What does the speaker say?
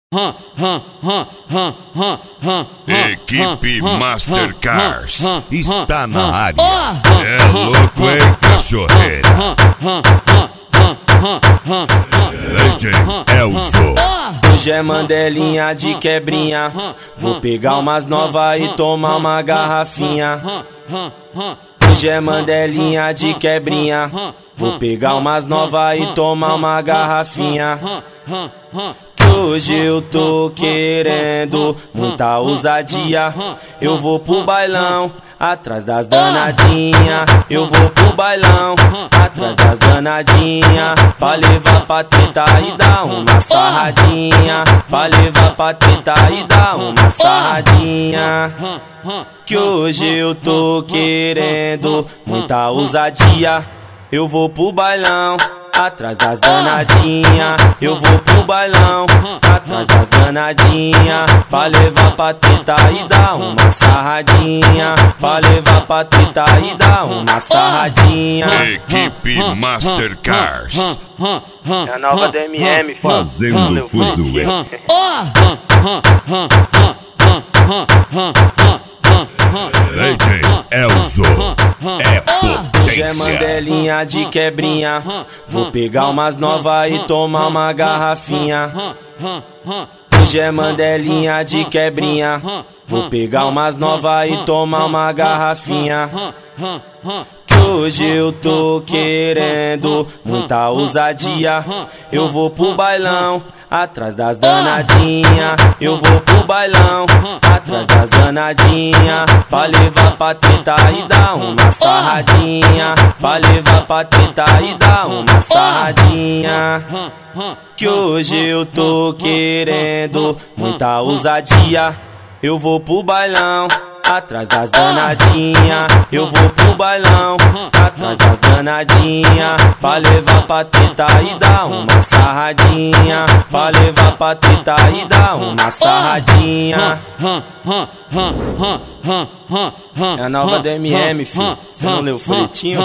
Equipe Mastercars está na área. É louco, hein, cachorreira? DJ Elzo. Hoje é mandelinha de quebrinha. Vou pegar umas novas e tomar uma garrafinha. Hoje é mandelinha de quebrinha. Vou pegar umas novas e tomar uma garrafinha. Que hoje eu tô querendo muita ousadia. Eu vou pro bailão, atrás das danadinha. Eu vou pro bailão, atrás das danadinha. Pra levar pra treta e dar uma sarradinha. Pra levar pra treta e dar uma sarradinha. Que hoje eu tô querendo muita ousadia. Eu vou pro bailão, atrás das danadinha. Eu vou pro bailão, atrás das danadinha. Pra levar pra treta e dar uma sarradinha. Pra levar pra treta e dar uma sarradinha. Equipe Mastercars é a nova DMM, fazendo fuzuê. DJ Elzo é potência. Hoje é mandelinha de quebrinha. Vou pegar umas novas e tomar uma garrafinha. Hoje é mandelinha de quebrinha. Vou pegar umas novas e tomar uma garrafinha. Que hoje eu tô querendo muita ousadia. Eu vou pro bailão, atrás das danadinha. Eu vou pro bailão, atrás das danadinha. Pra levar pra treta e dar uma sarradinha. Pra levar pra treta e dar uma sarradinha. Que hoje eu tô querendo muita ousadia. Eu vou pro bailão, atrás das danadinha. Eu vou pro bailão, atrás das danadinha. Pra levar pra treta e dar uma sarradinha. Pra levar pra treta e dar uma sarradinha. É a nova DMM, filho. Você não leu o folhetinho?